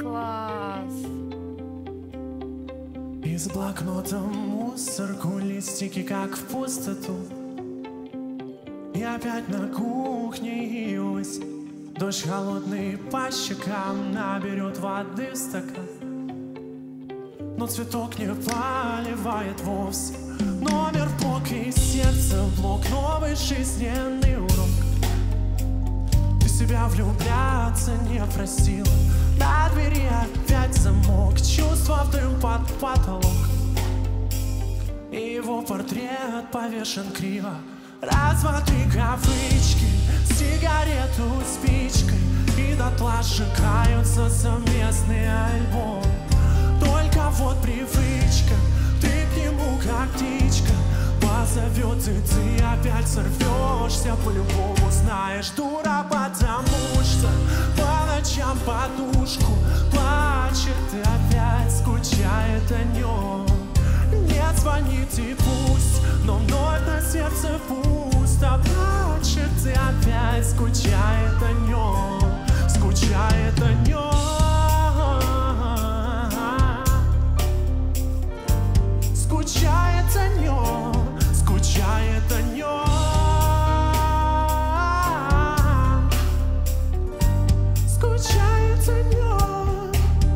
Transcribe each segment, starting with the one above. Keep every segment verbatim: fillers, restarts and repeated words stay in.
Класс! Из блокнота мусорку, листики как в пустоту. И опять на кухне явилась. Дождь холодный по щекам наберет воды в стакан. Но цветок не поливает вовсе. Номер в блок и сердце в блок. Новый жизненный урок. Ты себя влюбляться не просила. На двери опять замок. Чувства в дым под потолок. И его портрет повешен криво. Раз, два, три кавычки, сигарету спичкой. И дотла сжигаются совместные альбомы. Только вот привычка, ты к нему как птичка. Позовет, и ты опять сорвешься по-любому. Знаешь, дура, потому что по ночам подушку плачет и опять скучает о нем. Не звонит и пусть, но вновь на сердце пусто. Плачет и опять скучает о нем. Скучает о нем. Скучает о нем. Скучает о нем. Скучает о нем.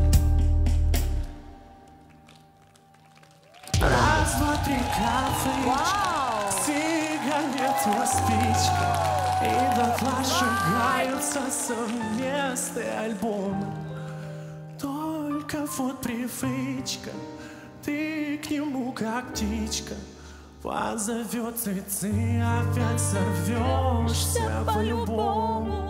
Раз, два, три кафе, сигарету, спичка. И дотла сжигаются совместные альбомы. Только вот привычка, ты к нему как птичка. Позовет, и ты опять сорвешься по-любому.